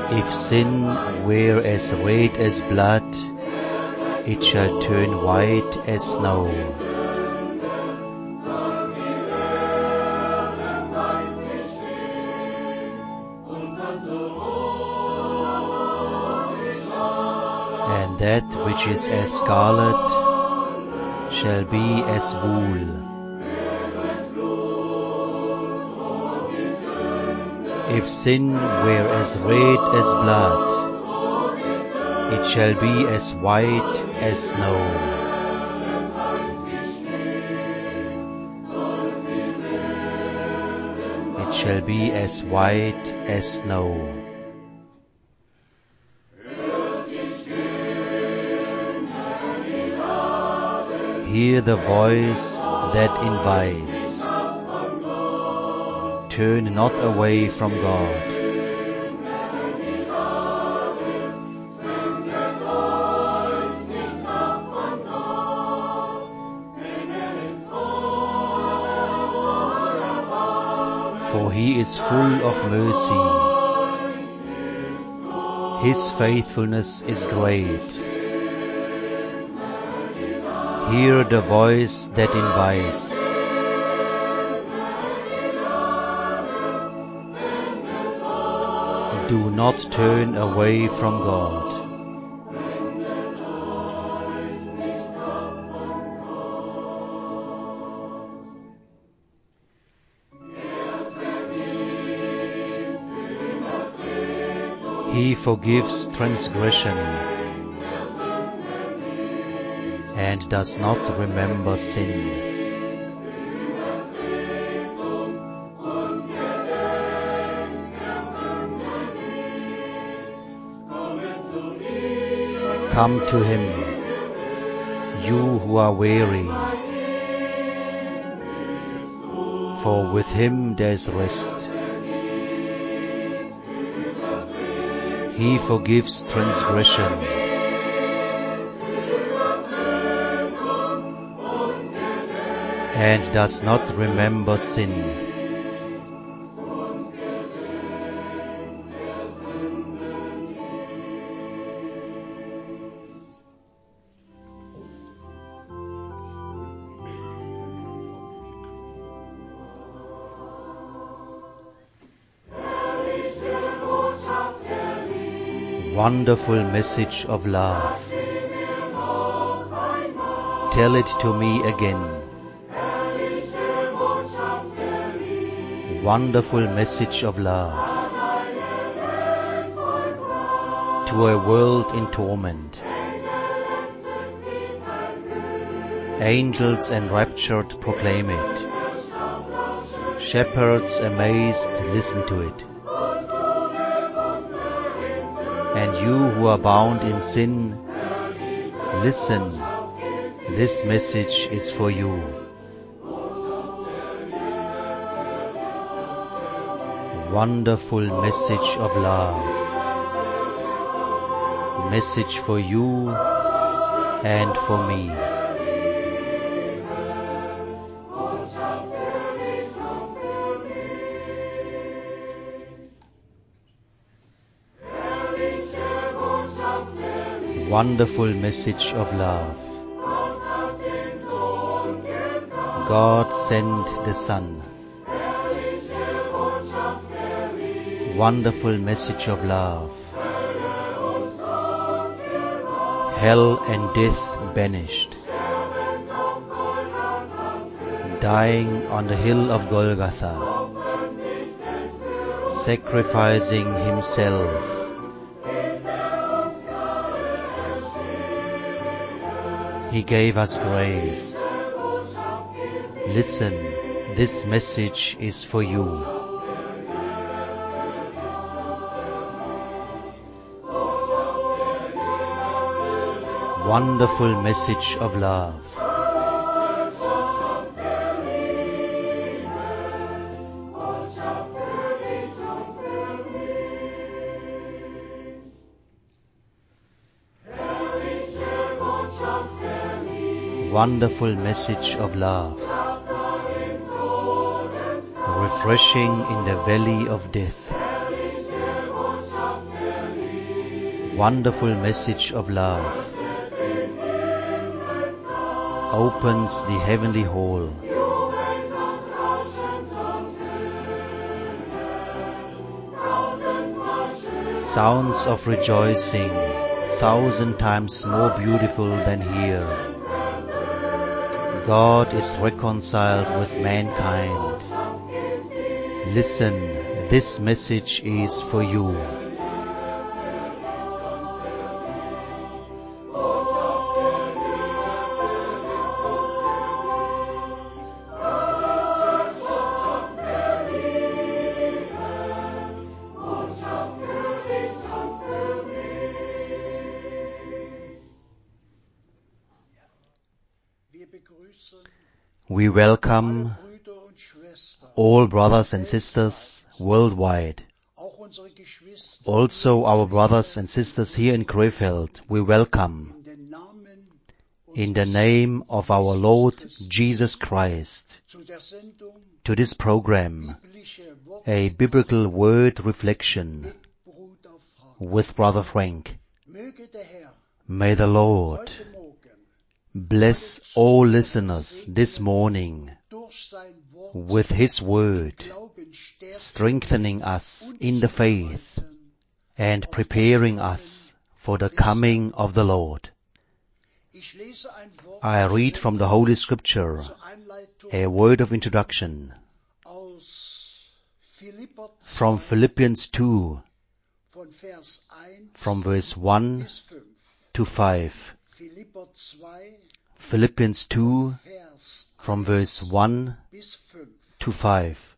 If sin were as red as blood, it shall turn white as snow. And that which is as scarlet shall be as wool. If sin were as red as blood, it shall be as white as snow. It shall be as white as snow. Hear the voice that invites. Turn not away from God. For He is full of mercy. His faithfulness is great. Hear the voice that invites. Do not turn away from God. He forgives transgression and does not remember sin. Come to Him, you who are weary, for with Him there is rest. He forgives transgression and does not remember sin. Wonderful message of love. Tell it to me again. Wonderful message of love. To a world in torment. Angels enraptured proclaim it. Shepherds amazed listen to it. And you who are bound in sin, listen, this message is for you. Wonderful message of love. Message for you and for me. Wonderful message of love. God sent the Son. Wonderful message of love. Hell and death banished. Dying on the hill of Golgotha. Sacrificing Himself. He gave us grace. Listen, this message is for you. Wonderful message of love. Wonderful message of love. Refreshing in the valley of death. wonderful message of love opens the heavenly hall. Sounds of rejoicing, 1,000 times more beautiful than here. God is reconciled with mankind. Listen, this message is for you. We welcome all brothers and sisters worldwide. Also our brothers and sisters here in Krefeld, we welcome in the name of our Lord Jesus Christ to this program, a biblical word reflection with Brother Frank. May the Lord bless all listeners this morning with His word, strengthening us in the faith and preparing us for the coming of the Lord. I read from the Holy Scripture a word of introduction from Philippians 2, from verse 1 to 5. Philippians 2, from verse 1 to 5.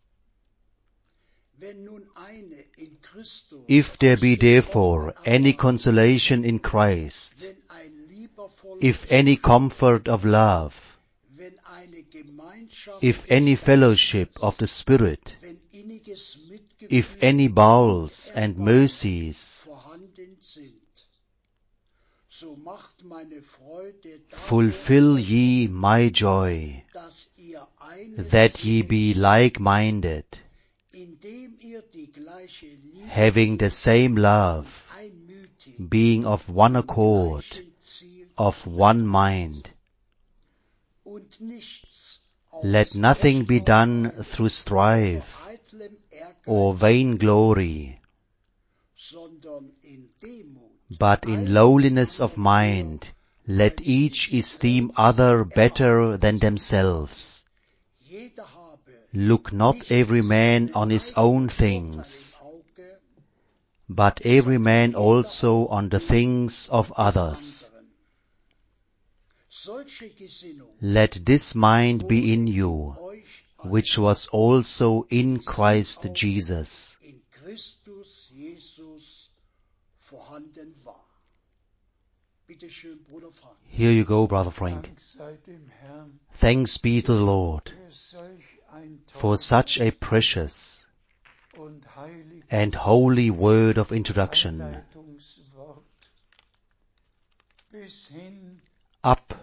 If there be therefore any consolation in Christ, if any comfort of love, if any fellowship of the Spirit, if any bowels and mercies, fulfill ye my joy, that ye be like-minded, having the same love, being of one accord, of one mind. Let nothing be done through strife or vainglory, but in lowliness of mind, let each esteem other better than themselves. Look not every man on his own things, but every man also on the things of others. Let this mind be in you, which was also in Christ Jesus. Here you go, Brother Frank. Thanks be to the Lord for such a precious and holy word of introduction. Up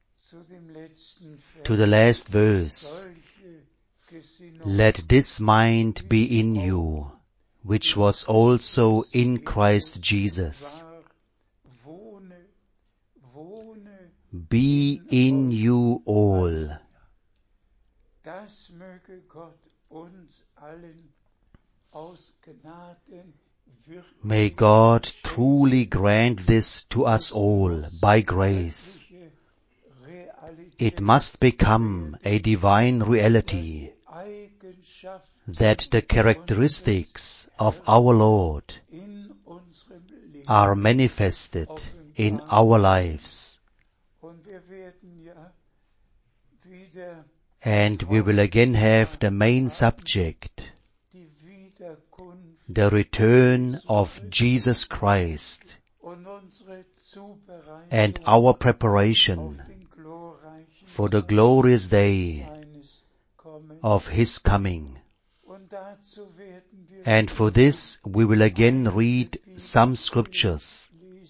to the last verse. Let this mind be in you, which was also in Christ Jesus. Be in you all. May God truly grant this to us all by grace. It must become a divine reality that the characteristics of our Lord are manifested in our lives. And we will again have the main subject, the return of Jesus Christ, and our preparation for the glorious day of His coming. And for this we will again read some scriptures.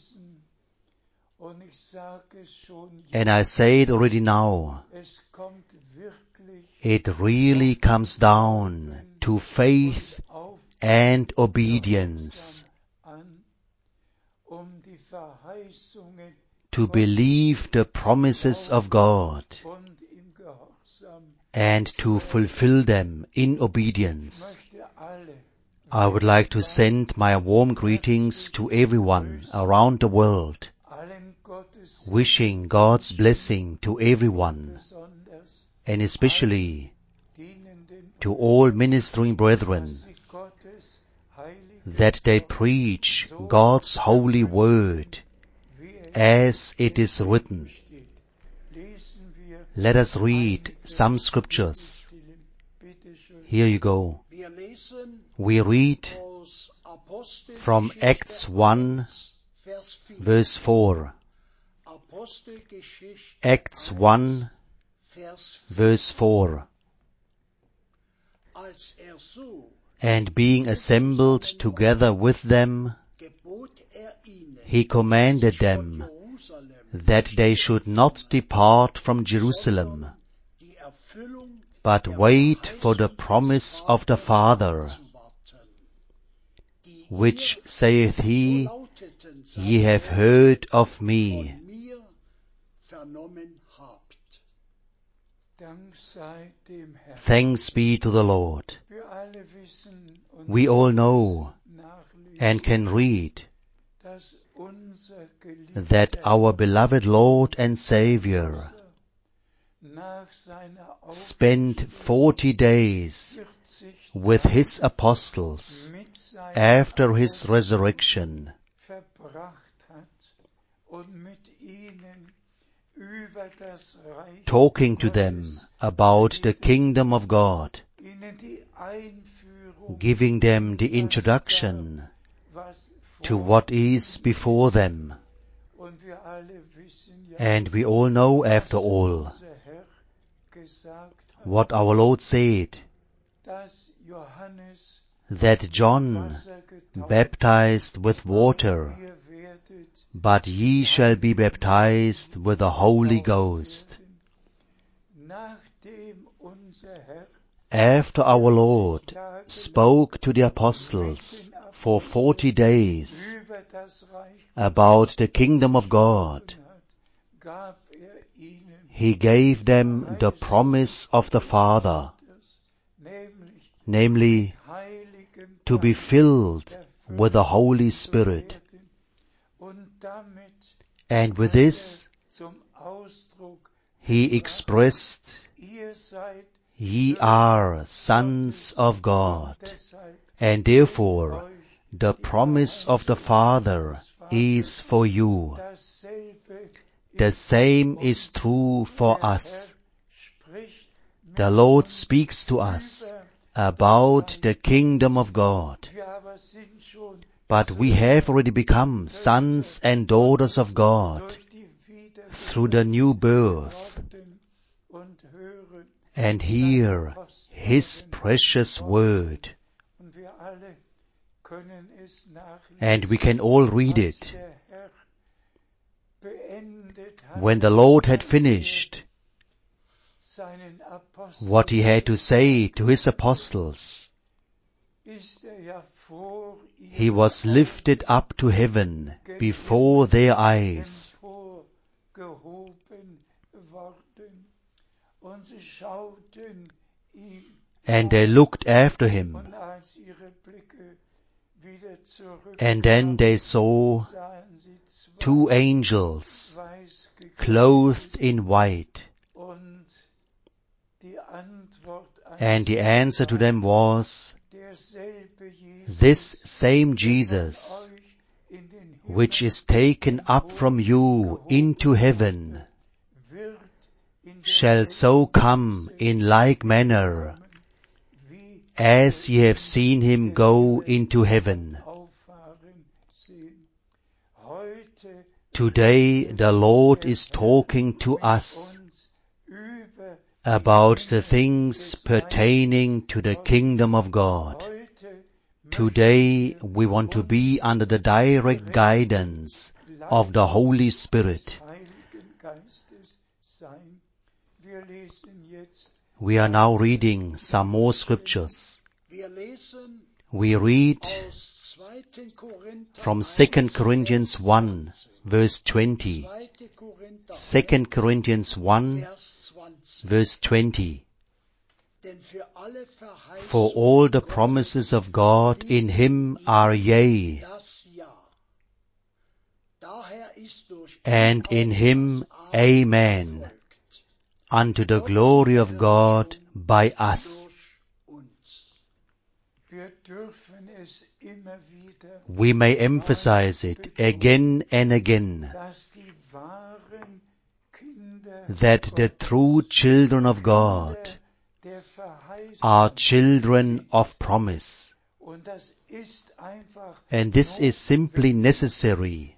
And I say it already now, it really comes down to faith and obedience. to believe the promises of God and to fulfill them in obedience. I would like to send my warm greetings to everyone around the world, wishing God's blessing to everyone, and especially to all ministering brethren, that they preach God's holy word as it is written. Let us read some scriptures. Here you go. We read from Acts 1, verse 4. Acts 1, verse 4. And being assembled together with them, he commanded them that they should not depart from Jerusalem, but wait for the promise of the Father, which saith he, Ye have heard of me. Thanks be to the Lord. We all know and can read that our beloved Lord and Savior spent 40 days with his apostles after his resurrection, talking to them about the kingdom of God, giving them the introduction to what is before them. And we all know, after all, what our Lord said, that John baptized with water, but ye shall be baptized with the Holy Ghost. After our Lord spoke to the apostles for 40 days about the kingdom of God, he gave them the promise of the Father, namely, to be filled with the Holy Spirit. And with this, he expressed, Ye are sons of God, and therefore the promise of the Father is for you. The same is true for us. The Lord speaks to us about the kingdom of God. But we have already become sons and daughters of God through the new birth, and hear His precious word. And we can all read it. When the Lord had finished what He had to say to His apostles, He was lifted up to heaven before their eyes. And they looked after Him. And then they saw two angels clothed in white. And the answer to them was, This same Jesus, which is taken up from you into heaven, shall so come in like manner as ye have seen Him go into heaven. Today the Lord is talking to us about the things pertaining to the kingdom of God. Today we want to be under the direct guidance of the Holy Spirit. We are now reading some more scriptures. We read from 2 Corinthians 1, verse 20. 2 Corinthians 1, verse 20. For all the promises of God in Him are yea, and in Him amen, unto the glory of God by us. We may emphasize it again and again, that the true children of God are children of promise. And this is simply necessary,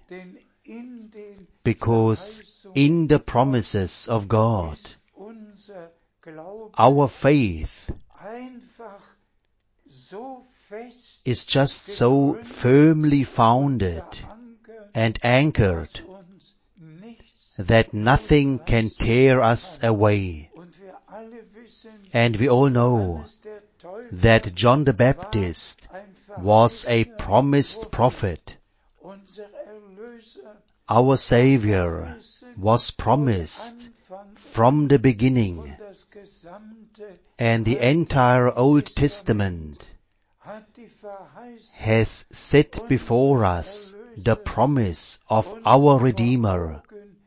because in the promises of God, our faith is just so firmly founded and anchored that nothing can tear us away. And we all know that John the Baptist was a promised prophet. Our Savior was promised from the beginning, and the entire Old Testament has set before us the promise of our Redeemer.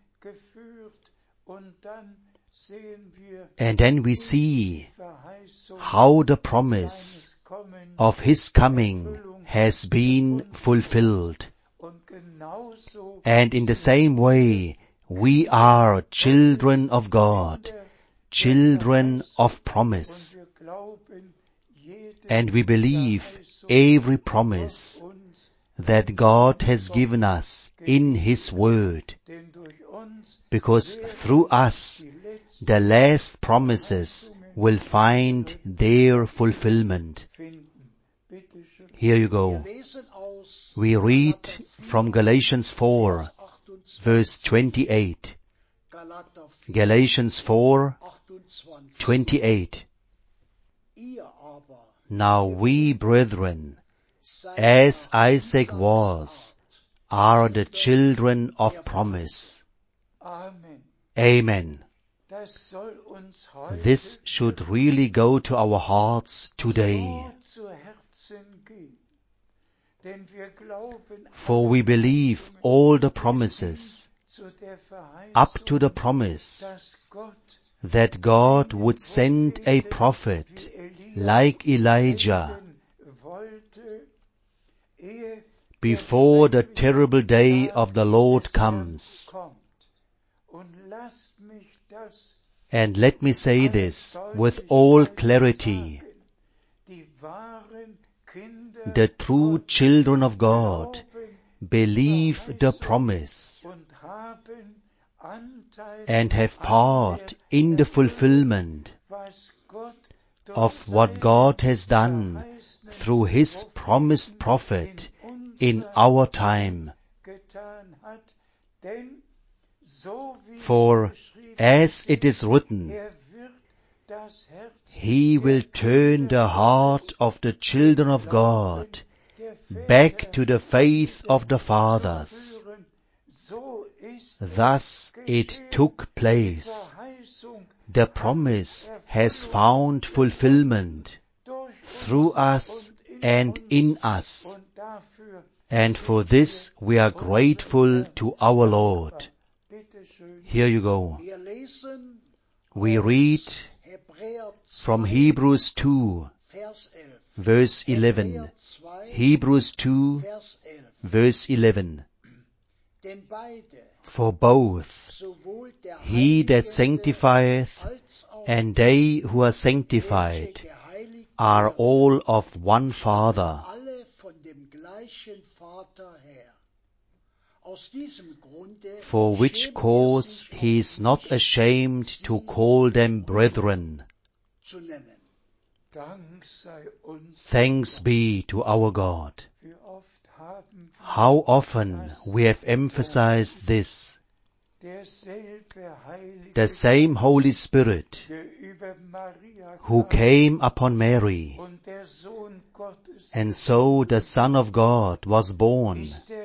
And then we see how the promise of His coming has been fulfilled. And in the same way, we are children of God, children of promise. And we believe every promise that God has given us in His Word, because through us the last promises will find their fulfillment. Here you go. We read from Galatians 4, verse 28. Galatians 4, 28. Now we, brethren, as Isaac was, are the children of promise. Amen. This should really go to our hearts today. For we believe all the promises, up to the promise that God would send a prophet like Elijah before the terrible day of the Lord comes. And let me say this with all clarity. The true children of God believe the promise and have part in the fulfillment of what God has done through His promised prophet in our time. For as it is written, He will turn the heart of the children of God back to the faith of the fathers. Thus it took place. The promise has found fulfillment through us and in us. And for this we are grateful to our Lord. Here you go. We read from Hebrews 2, verse 11. Hebrews 2, verse 11. For both, He that sanctifieth and they who are sanctified are all of one Father. For which cause He is not ashamed to call them brethren. Thanks be to our God. How often we have emphasized this. The same Holy Spirit who came upon Mary And so the Son of God was born,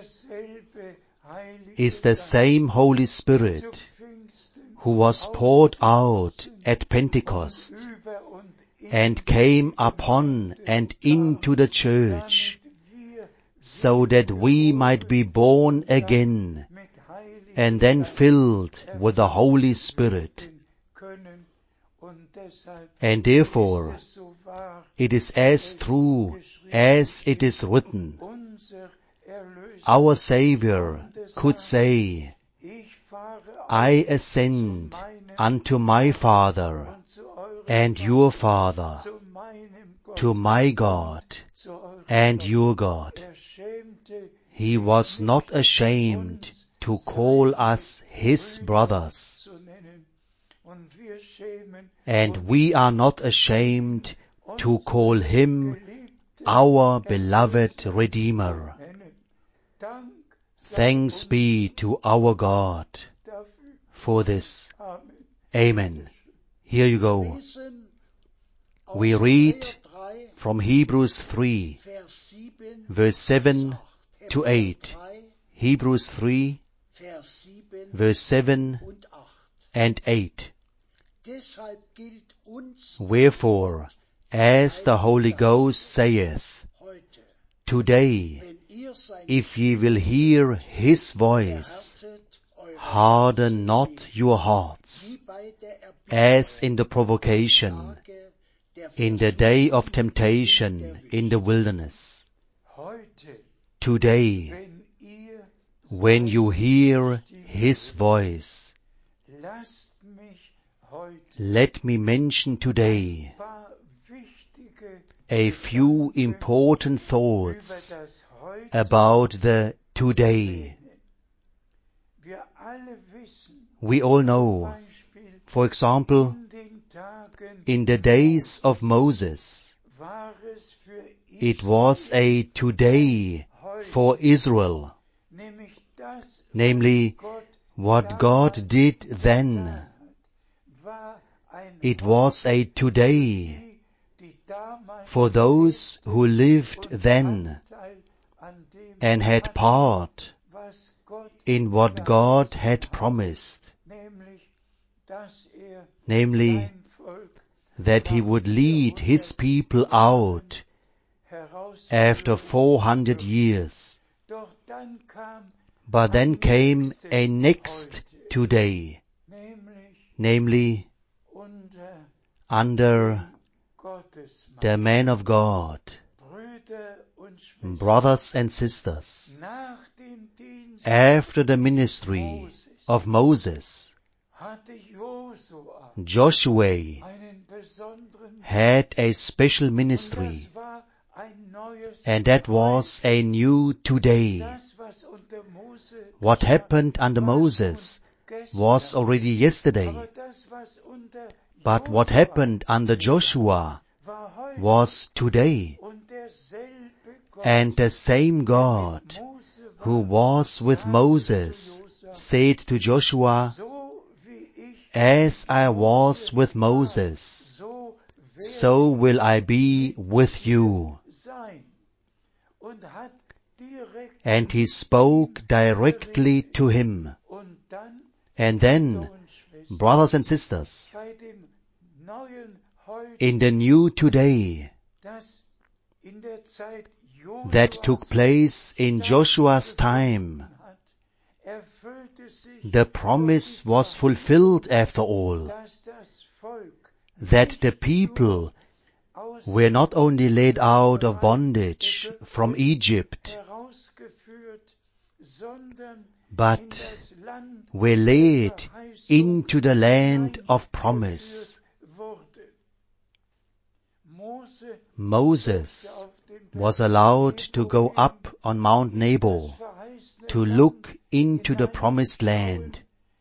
is the same Holy Spirit who was poured out at Pentecost and came upon and into the church, so that we might be born again and then filled with the Holy Spirit. And therefore, it is as true as it is written. Our Savior could say, I ascend unto my Father and your Father, to my God and your God. He was not ashamed to call us his brothers. And we are not ashamed to call him our beloved Redeemer. Thanks be to our God for this. Amen. Here you go. We read from Hebrews 3, verse 7 to 8. Hebrews 3, verse 7 and 8. Wherefore, as the Holy Ghost saith, today, if ye will hear his voice, harden not your hearts, as in the provocation, in the day of temptation in the wilderness. Today, when you hear his voice, let me mention today a few important thoughts about the today. We all know, for example, in the days of Moses, it was a today for Israel, namely what God did then. It was a today for those who lived then and had part in what God had promised, namely that he would lead his people out after 400 years. But then came a next today, namely under the man of God. Brothers and sisters, after the ministry of Moses, Joshua had a special ministry, and that was a new today. What happened under Moses was already yesterday, but what happened under Joshua was today. And the same God who was with Moses said to Joshua, as I was with Moses, so will I be with you. And he spoke directly to him. And then, brothers and sisters, in the new today that took place in Joshua's time, the promise was fulfilled after all, that the people were not only led out of bondage from Egypt, but were led into the land of promise. Moses was allowed to go up on Mount Nebo to look into the promised land.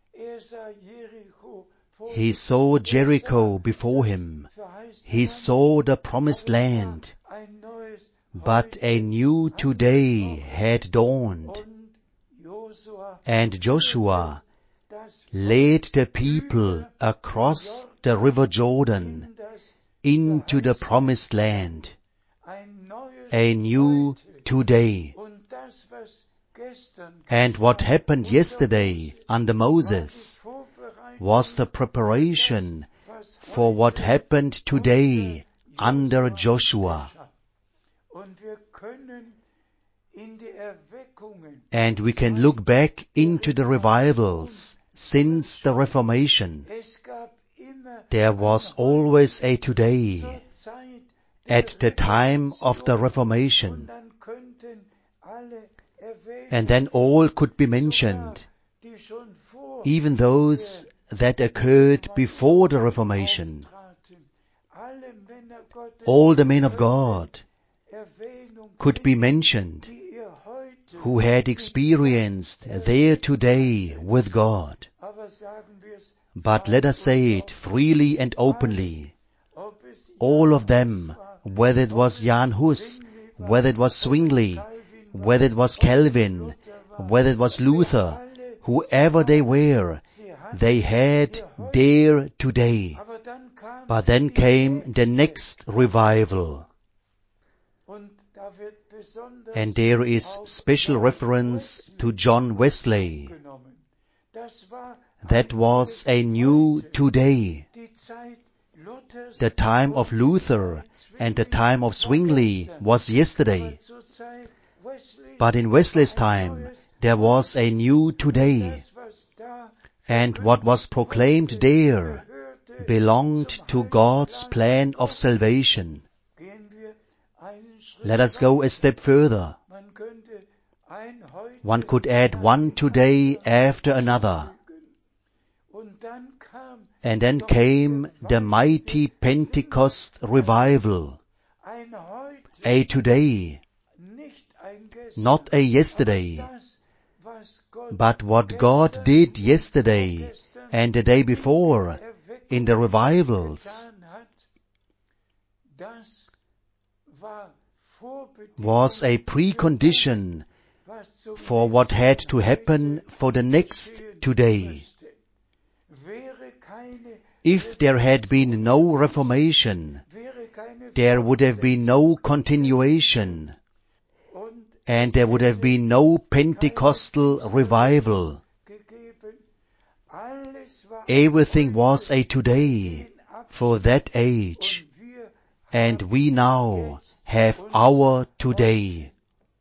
He saw Jericho before him. He saw the promised land. But a new today had dawned. And Joshua led the people across the river Jordan into the promised land. a new today. And what happened yesterday under Moses was the preparation for what happened today under Joshua. And we can look back into the revivals since the Reformation. There was always a today at the time of the Reformation. And then all could be mentioned, even those that occurred before the Reformation. All the men of God could be mentioned who had experienced their today with God. But let us say it freely and openly. All of them, whether it was Jan Hus, whether it was Zwingli, whether it was Calvin, whether it was Luther, whoever they were, they had their today. But then came the next revival. And there is special reference to John Wesley. That was a new today. The time of Luther and the time of Zwingli was yesterday. But in Wesley's time, there was a new today. And what was proclaimed there belonged to God's plan of salvation. Let us go a step further. One could add one today after another. And then came the mighty Pentecost revival. A today, not a yesterday, but what God did yesterday and the day before in the revivals was a precondition for what had to happen for the next today. If there had been no Reformation, there would have been no continuation, and there would have been no Pentecostal revival. Everything was a today for that age, and we now have our today.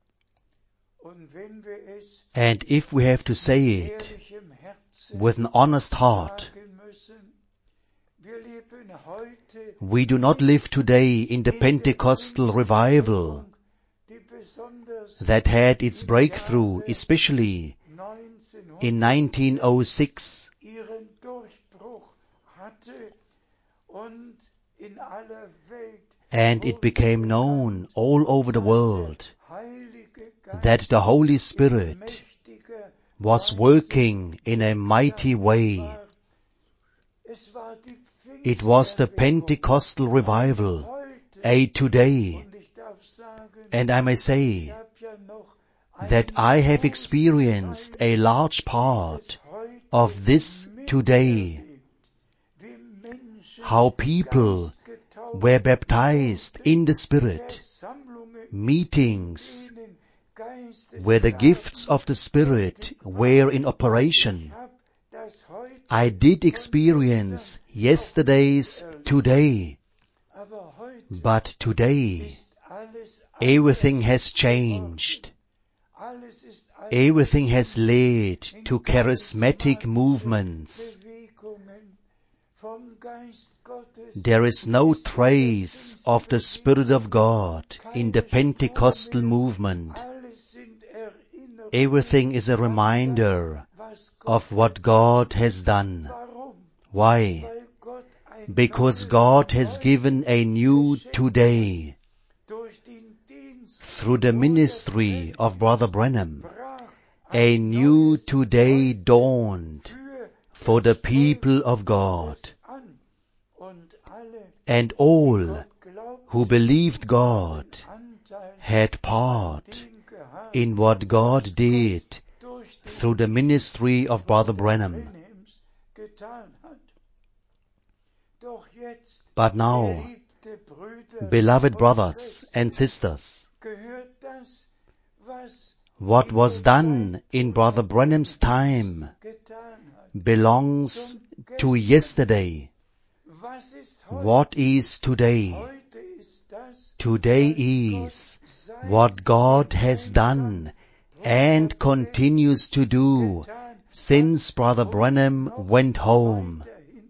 And if we have to say it with an honest heart, we do not live today in the Pentecostal revival that had its breakthrough, especially in 1906. And it became known all over the world that the Holy Spirit was working in a mighty way. It was the Pentecostal revival, a today. And I may say that I have experienced a large part of this today. How people were baptized in the Spirit, meetings where the gifts of the Spirit were in operation. I did experience yesterday's today, but today everything has changed. Everything has led to charismatic movements. There is no trace of the Spirit of God in the Pentecostal movement. Everything is a reminder of what God has done. Why? Because God has given a new today. Through the ministry of Brother Branham, a new today dawned for the people of God. And all who believed God had part in what God did through the ministry of Brother Branham. But now Beloved brothers and sisters, what was done in Brother Branham's time belongs to yesterday. What is today? Today is what God has done and continues to do since Brother Branham went home.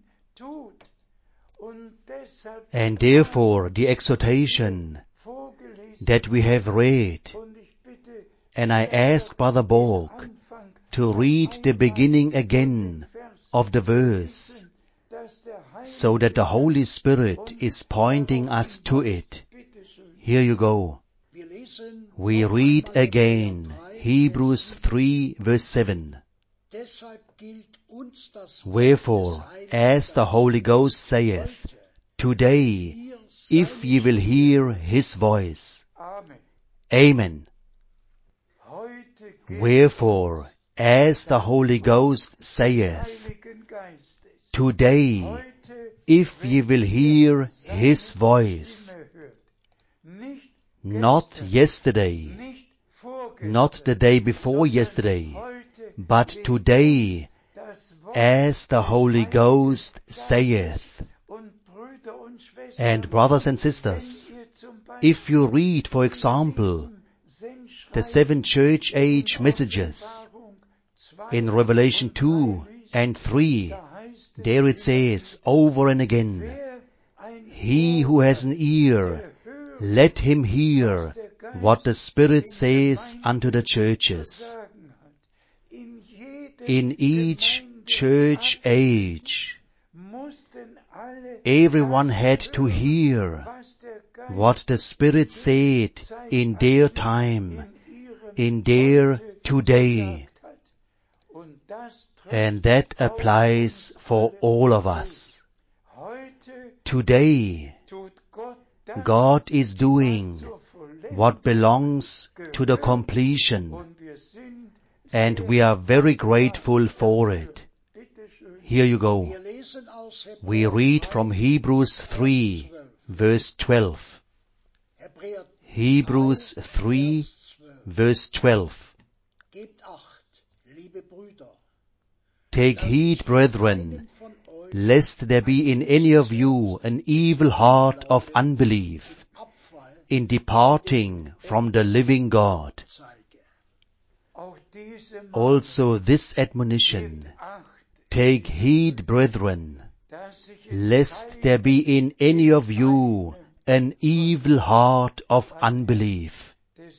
And therefore the exhortation that we have read, and I ask Brother Borg to read the beginning again of the verse, so that the Holy Spirit is pointing us to it. Here you go. We read again Hebrews 3 verse 7. Wherefore, as the Holy Ghost saith, today, if ye will hear His voice. Amen. Wherefore, as the Holy Ghost saith, today, if ye will hear His voice. Not yesterday, not the day before yesterday, but today, as the Holy Ghost saith. And brothers and sisters, if you read, for example, the 7 church age messages in Revelation 2 and 3, there it says over and again, he who has an ear, let him hear what the Spirit says unto the churches. In each church age, everyone had to hear what the Spirit said in their time, in their today. And that applies for all of us. Today, God is doing what belongs to the completion, and we are very grateful for it. Here you go. We read from Hebrews 3, verse 12. Hebrews 3, verse 12. Take heed, brethren, lest there be in any of you an evil heart of unbelief in departing from the living God. Also this admonition, take heed, brethren, lest there be in any of you an evil heart of unbelief.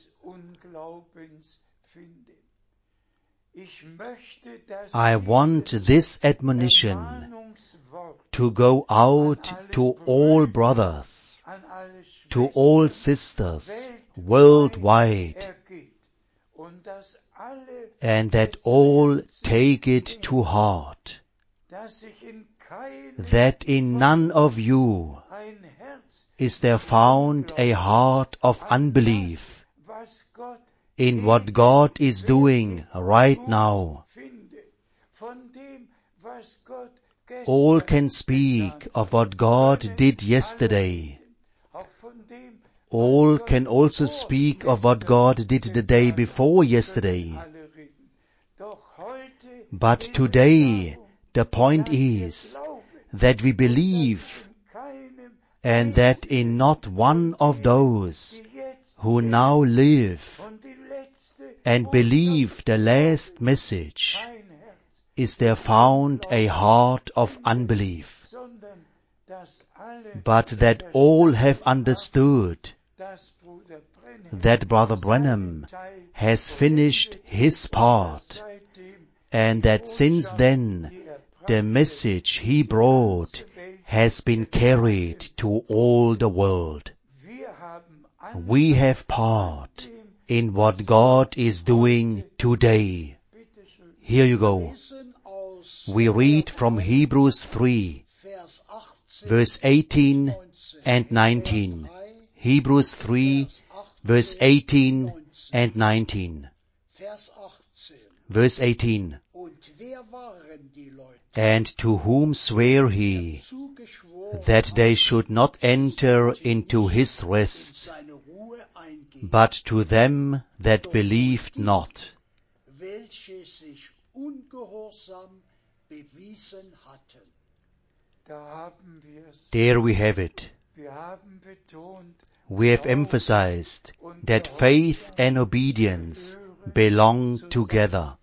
I want this admonition to go out to all brothers, to all sisters worldwide, and that all take it to heart, that in none of you is there found a heart of unbelief in what God is doing right now. All can speak of what God did yesterday. All can also speak of what God did the day before yesterday. But today, the point is that we believe, and that in not one of those who now live and believe the last message is there found a heart of unbelief, but that all have understood that Brother Branham has finished his part, and that since then the message he brought has been carried to all the world. We have part in what God is doing today. Here you go. We read from Hebrews 3, verse 18 and 19. Hebrews 3, verse 18 and 19. Verse 18. And to whom sware he, that they should not enter into his rest, but to them that believed not. There we have it. We have emphasized that faith and obedience belong together.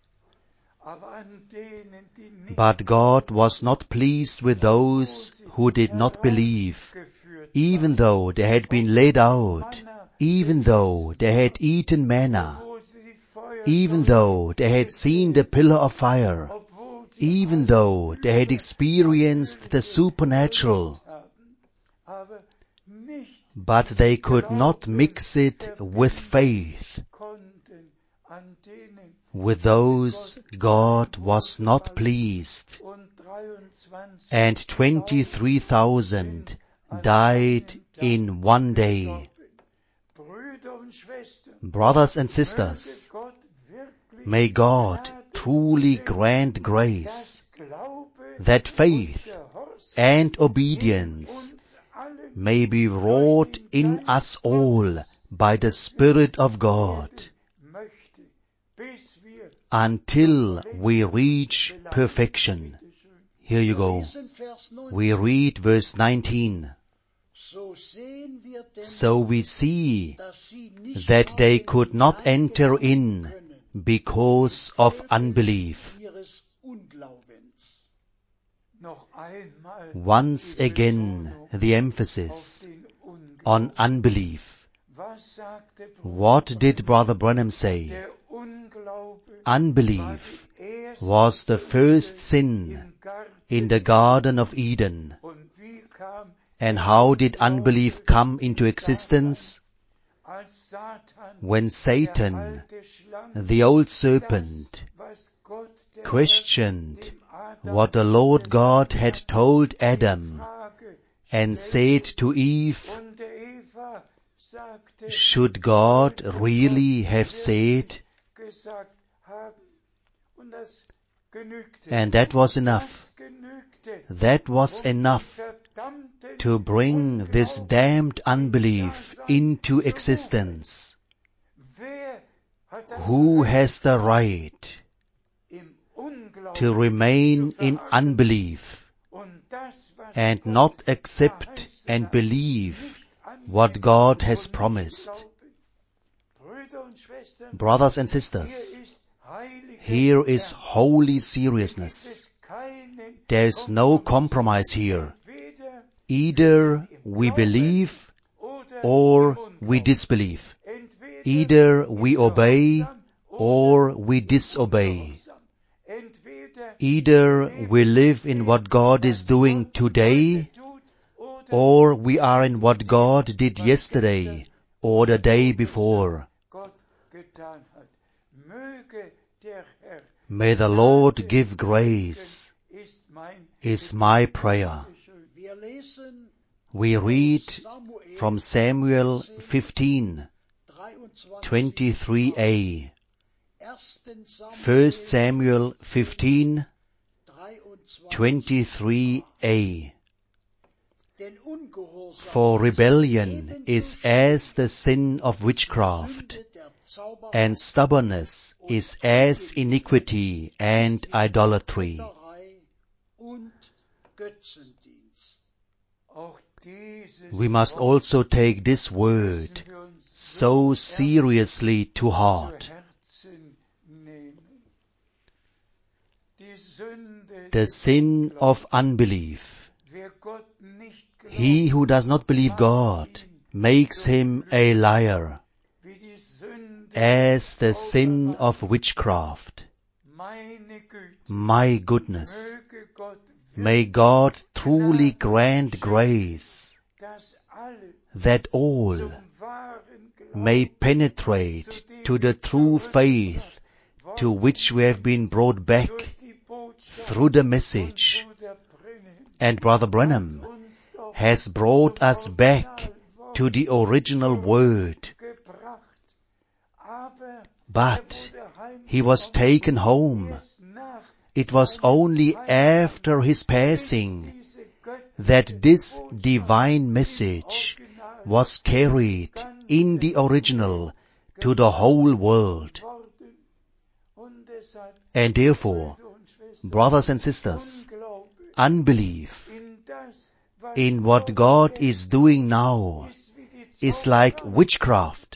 But God was not pleased with those who did not believe, even though they had been led out, even though they had eaten manna, even though they had seen the pillar of fire, even though they had experienced the supernatural. But they could not mix it with faith. With those God was not pleased, and 23,000 died in one day. Brothers and sisters, may God truly grant grace that faith and obedience may be wrought in us all by the Spirit of God, until we reach perfection. Here you go. We read verse 19. So we see that they could not enter in because of unbelief. Once again, the emphasis on unbelief. What did Brother Branham say? Unbelief was the first sin in the Garden of Eden. And how did unbelief come into existence? When Satan, the old serpent, questioned what the Lord God had told Adam and said to Eve, should God really have said? And that was enough. That was enough to bring this damned unbelief into existence. Who has the right to remain in unbelief and not accept and believe what God has promised? Brothers and sisters, here is holy seriousness. There is no compromise here. Either we believe or we disbelieve. Either we obey or we disobey. Either we live in what God is doing today, or we are in what God did yesterday or the day before. May the Lord give grace, is my prayer. We read from Samuel 15, 23a. 1 Samuel 15, 23a. For rebellion is as the sin of witchcraft, and stubbornness is as iniquity and idolatry. We must also take this word so seriously to heart. The sin of unbelief. He who does not believe God makes him a liar, as the sin of witchcraft. My goodness, may God truly grant grace that all may penetrate to the true faith to which we have been brought back through the message. And Brother Branham has brought us back to the original word. But he was taken home. It was only after his passing that this divine message was carried in the original to the whole world. And therefore, brothers and sisters, unbelief in what God is doing now is like witchcraft.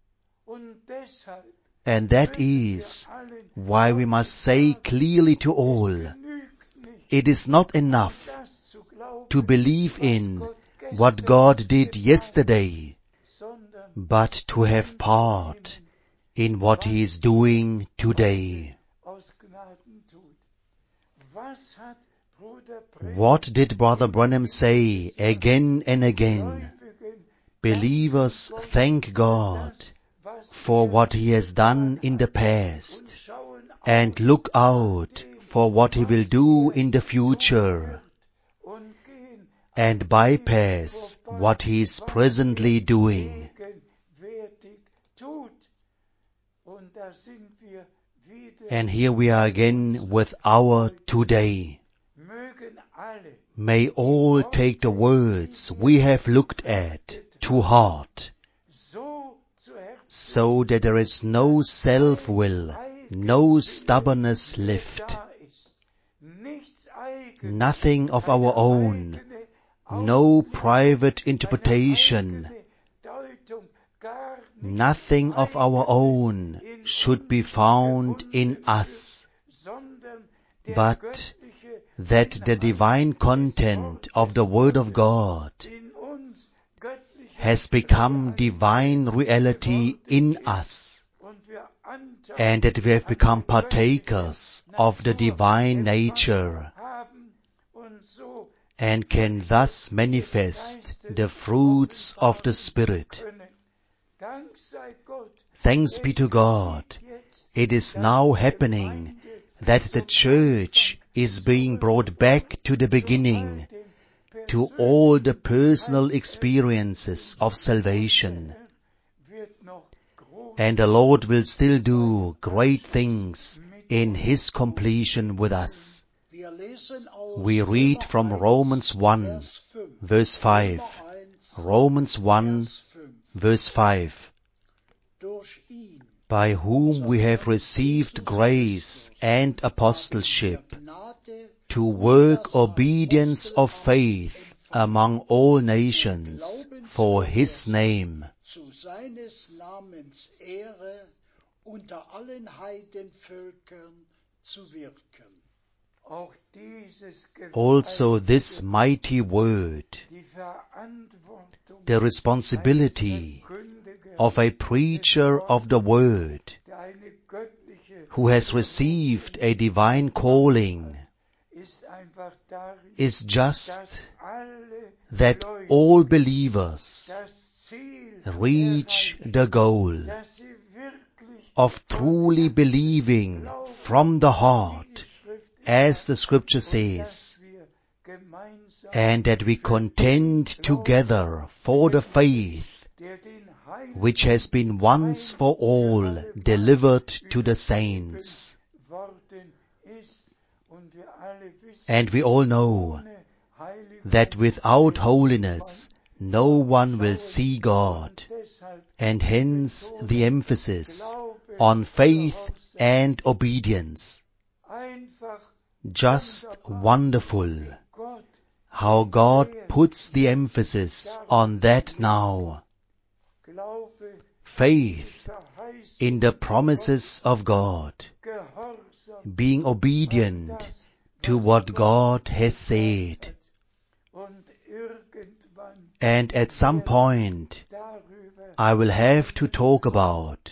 And that is why we must say clearly to all, it is not enough to believe in what God did yesterday, but to have part in what He is doing today. What did Brother Branham say again and again? Believers thank God for what He has done in the past and look out for what He will do in the future and bypass what He is presently doing. And here we are again with our today. May all take the words we have looked at to heart, so that there is no self-will, no stubbornness left, nothing of our own, no private interpretation, nothing of our own should be found in us, but that the divine content of the Word of God has become divine reality in us, and that we have become partakers of the divine nature, and can thus manifest the fruits of the Spirit. Thanks be to God, it is now happening that the church is being brought back to the beginning, to all the personal experiences of salvation. And the Lord will still do great things in His completion with us. We read from Romans 1, verse 5. Romans 1, verse 5. By whom we have received grace and apostleship to work obedience of faith among all nations for His name. Also this mighty word, the responsibility of a preacher of the Word, who has received a divine calling, is just that all believers reach the goal of truly believing from the heart, as the Scripture says, and that we contend together for the faith which has been once for all delivered to the saints. And we all know that without holiness no one will see God, and hence the emphasis on faith and obedience. Just wonderful how God puts the emphasis on that now. Faith in the promises of God, being obedient to what God has said. And at some point, I will have to talk about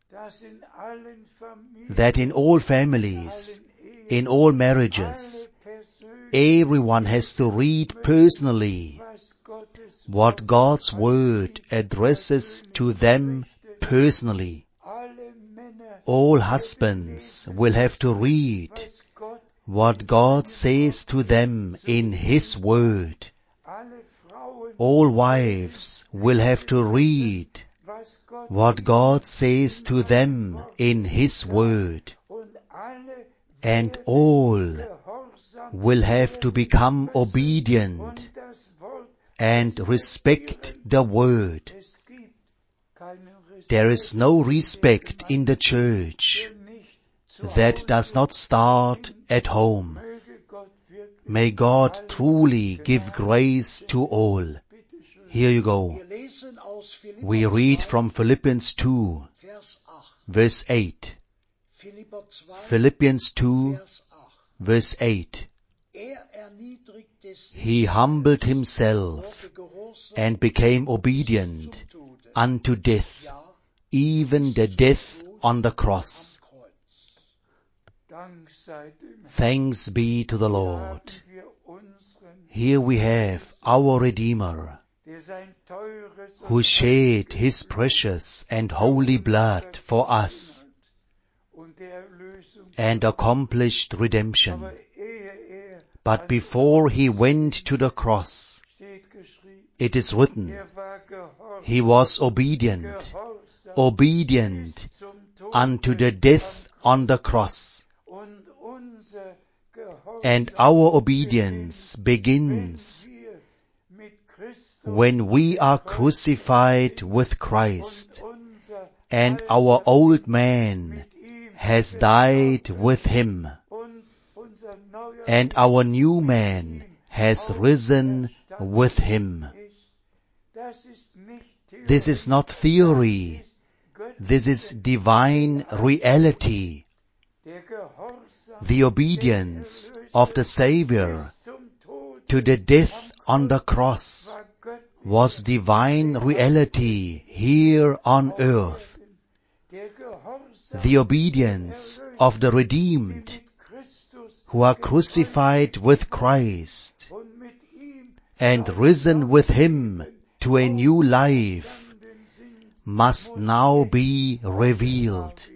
that in all families, in all marriages, everyone has to read personally what God's Word addresses to them personally. All husbands will have to read what God says to them in His Word. All wives will have to read what God says to them in His Word. And all will have to become obedient and respect the Word. There is no respect in the church that does not start at home. May God truly give grace to all. Here you go. We read from Philippians 2, verse 8. Philippians 2, verse 8. He humbled himself and became obedient unto death, even the death on the cross. Thanks be to the Lord. Here we have our Redeemer, who shed his precious and holy blood for us and accomplished redemption. But before he went to the cross, it is written, he was obedient unto the death on the cross. And our obedience begins when we are crucified with Christ, and our old man has died with him, and our new man has risen with him. This is not theory. This is divine reality. The obedience of the Savior to the death on the cross was divine reality here on earth. The obedience of the redeemed who are crucified with Christ and risen with him to a new life must now be revealed.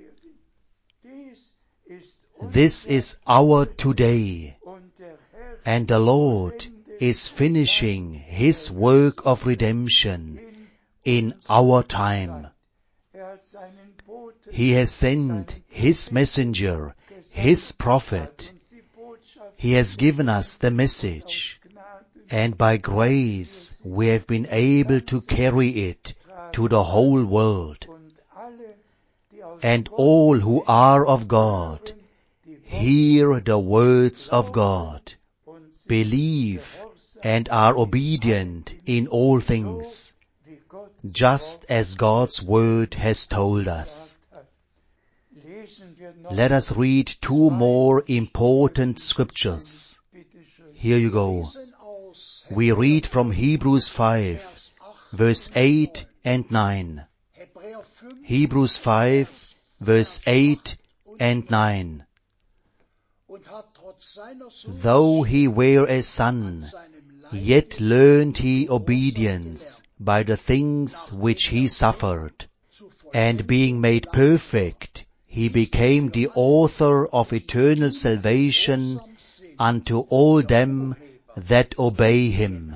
This is our today, and the Lord is finishing his work of redemption in our time. He has sent his messenger, his prophet. He has given us the message, and by grace we have been able to carry it to the whole world. And all who are of God hear the words of God, believe and are obedient in all things, just as God's word has told us. Let us read two more important scriptures. Here you go. We read from Hebrews 5, verse 8 and 9. Hebrews 5, verse 8 and 9. Though he were a son, yet learned he obedience by the things which he suffered. And being made perfect, he became the author of eternal salvation unto all them that obey him.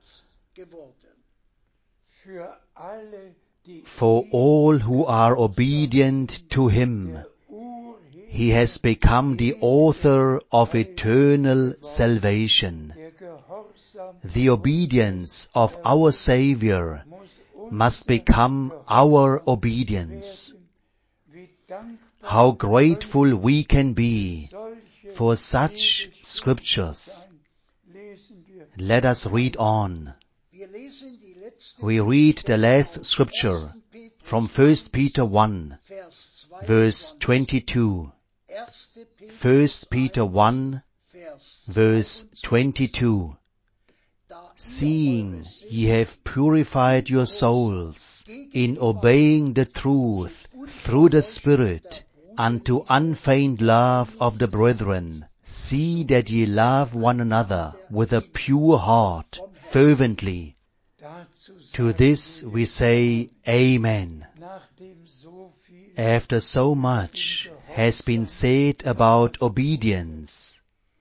For all who are obedient to him, he has become the author of eternal salvation. The obedience of our Savior must become our obedience. How grateful we can be for such scriptures. Let us read on. We read the last scripture from 1 Peter 1, verse 22. 1 Peter 1, verse 22. Seeing ye have purified your souls in obeying the truth through the Spirit unto unfeigned love of the brethren, see that ye love one another with a pure heart, fervently. To this we say, Amen. After so much has been said about obedience,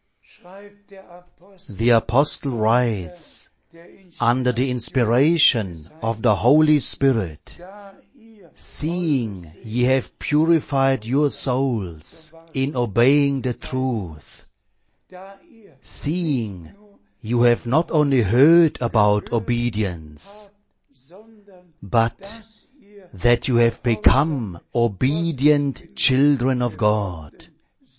the apostle writes, under the inspiration of the Holy Spirit, seeing ye have purified your souls in obeying the truth. seeing you have not only heard about obedience, but that you have become obedient children of God.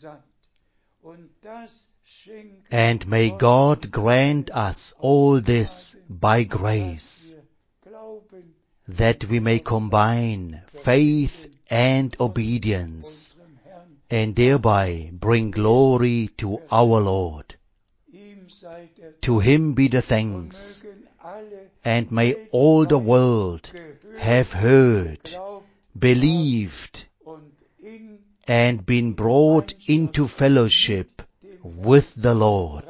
And may God grant us all this by grace, that we may combine faith and obedience, and thereby bring glory to our Lord. To Him be the thanks, and may all the world have heard, believed, and been brought into fellowship with the Lord.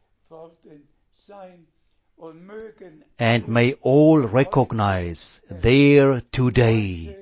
And may all recognize there today,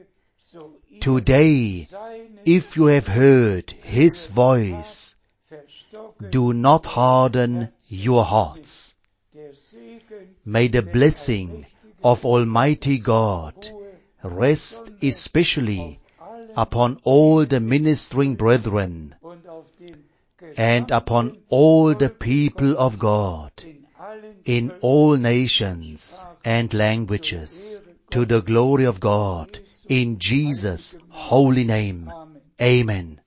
if you have heard His voice, do not harden your hearts. May the blessing of Almighty God rest especially upon all the ministering brethren and upon all the people of God in all nations and languages, to the glory of God, in Jesus' holy name. Amen.